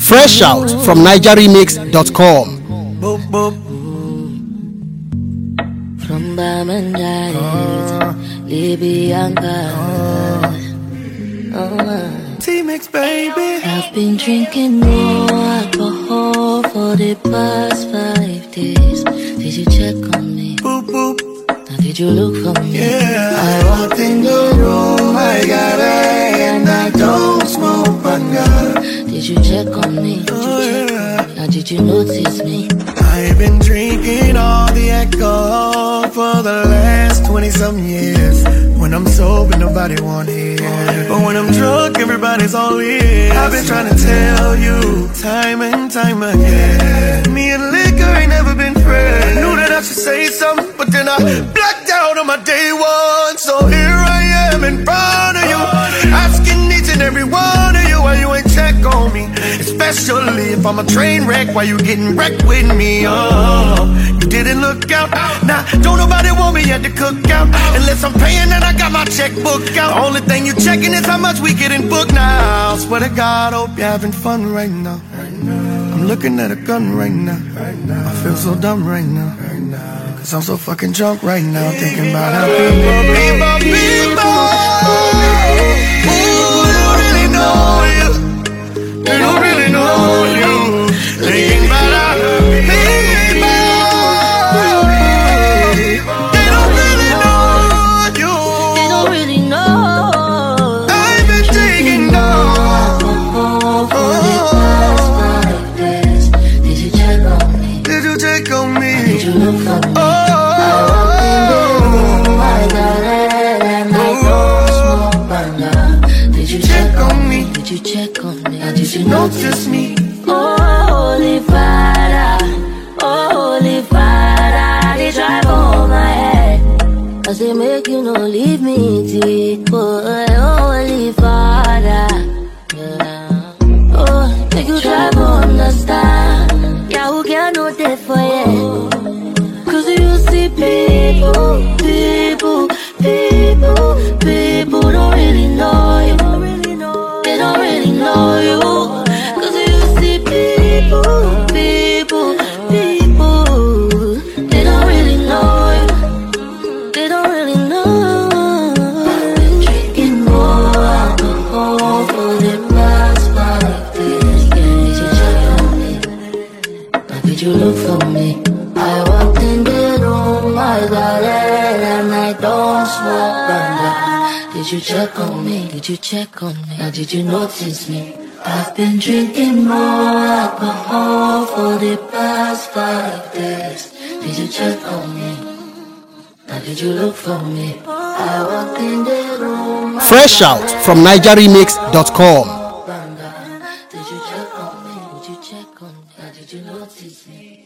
Fresh out from NigerRemix.com. From Bamandai, Libyanka. T-Mix, baby. I've been drinking more alcohol for the past 5 days. Did you check on me? Boop, boop. Now did you look for me? Yeah. I walked in the room, I got it, and I don't smoke banga. Did you check on me? Now did you notice me? I've been drinking all the alcohol for the last 20-some years. When I'm sober, nobody wanna hear. But when I'm drunk, everybody's all ears. I've been trying to tell you time and time again, me and liquor ain't never been friends. Knew that I should say something, but then I blacked out on my day one. So here I am in front of you, asking each and every one of you why you ain't check on me. Especially if I'm a train wreck, why you getting wrecked with me? Oh, you didn't look out. Nah, don't nobody want me at the cookout unless I'm paying and I got my checkbook out. The only thing you checking is how much we getting booked now. Swear to God, hope you're having fun right now. I'm looking at a gun right now. I feel so dumb right now. Cause I'm so fucking drunk right now, thinking about how people who don't really know you. They don't really know you. Thinking about how people, they don't really know you. They don't really know. I've been taking alcohol for the past 5 days. Did you check on me? Did you check on me? Did you look for me? Oh, I walked in the room, I got it, and I don't smoke banga. Did you check on me? Did you check on me? Now did you notice me? Oh, Holy Father, they drive on my head. I say make you no leave me deep, boy, Holy Father. Yeah. Oh, make you try to understand. Yeah, who can know that for you? Cause you see people don't really know you. They don't really know you. Cause you see people, they don't really know you. They don't really know. I've been drinking more alcohol for the past 5 days. Did you check on me? Now did you look for me? I walked in the room, I got it, and I don't smoke banga. Did you check on me? Did you check on me? Now did you notice me? I've been drinking more alcohol for the past 5 days. Did you check on me? Now did you look for me? I walked in the room. Fresh out from NigerRemix.com. Did you check on me? Did you check on me? Now did you notice me?